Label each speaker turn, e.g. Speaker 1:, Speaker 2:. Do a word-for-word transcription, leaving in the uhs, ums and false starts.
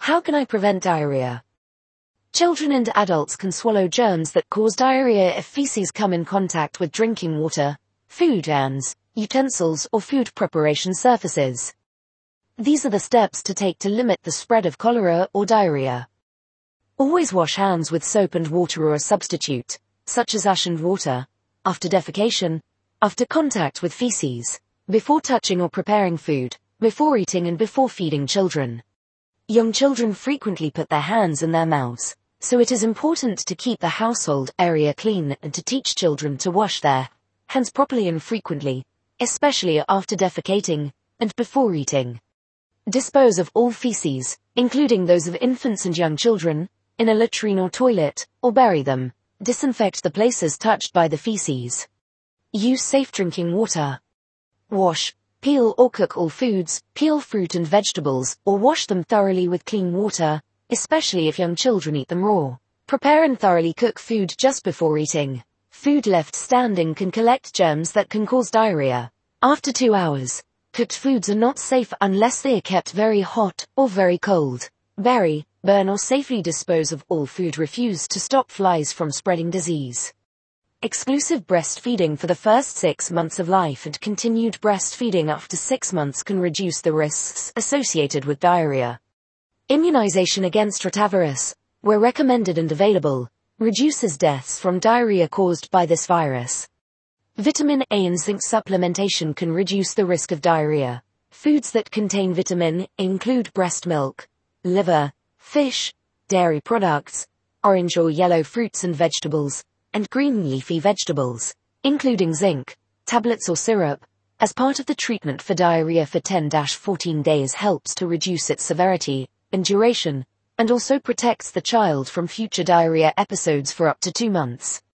Speaker 1: How can I prevent diarrhea? Children and adults can swallow germs that cause diarrhea if feces come in contact with drinking water, food hands, utensils or food preparation surfaces. These are the steps to take to limit the spread of cholera or diarrhea. Always wash hands with soap and water or a substitute, such as ash and water, after defecation, after contact with feces, before touching or preparing food, before eating and before feeding children. Young children frequently put their hands in their mouths, so it is important to keep the household area clean and to teach children to wash their hands properly and frequently, especially after defecating and before eating. Dispose of all feces, including those of infants and young children, in a latrine or toilet, or bury them. Disinfect the places touched by the feces. Use safe drinking water. Wash, peel or cook all foods, peel fruit and vegetables, or wash them thoroughly with clean water, especially if young children eat them raw. Prepare and thoroughly cook food just before eating. Food left standing can collect germs that can cause diarrhea. After two hours, cooked foods are not safe unless they are kept very hot or very cold. Bury, burn or safely dispose of all food. Refuse to stop flies from spreading disease. Exclusive breastfeeding for the first six months of life and continued breastfeeding after six months can reduce the risks associated with diarrhea. Immunization against rotavirus, where recommended and available, reduces deaths from diarrhea caused by this virus. Vitamin A and zinc supplementation can reduce the risk of diarrhea. Foods that contain vitamin A include breast milk, liver, fish, dairy products, orange or yellow fruits and vegetables, and green leafy vegetables, including zinc, tablets or syrup, as part of the treatment for diarrhea for ten to fourteen days helps to reduce its severity and duration, and also protects the child from future diarrhea episodes for up to two months.